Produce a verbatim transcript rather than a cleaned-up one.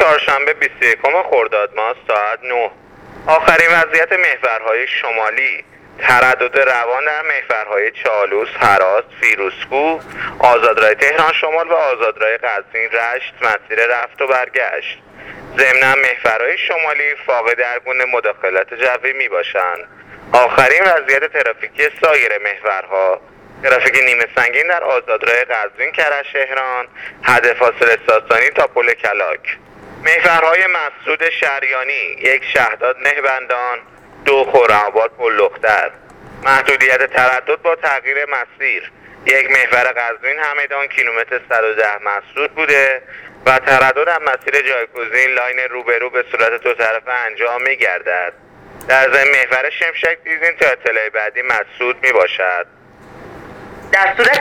چهارشنبه بیست و یکم خرداد ماه ساعت نه. آخرین وضعیت محورهای شمالی: تردد روان در محورهای چالوس، هرات، فیروزکوه، آزادراه تهران شمال و آزادراه قزوین رشت مسیر رفت و برگشت. ضمناً محورهای شمالی فاقد هر گونه مداخلت جوی می باشند. آخرین وضعیت ترافیکی سایر محورها: ترافیک نیمه سنگین در آزادراه قزوین کرج تهران، حد فاصله ساسانی تا پل کلاک. محورهای مسعود شریانی: یک شهداد نهبندان، دو خرم‌آباد پل لختر. محدودیت تردد با تغییر مسیر: یک محور قزوین همدان کیلومتر صد و ده مسدود بوده و تردد از مسیر جایگزین لاین روبرو به صورت دو طرفه انجام می گردد. در ضمن محور شمشک دیزین تا اطلاع بعدی مسدود می باشد. در صورت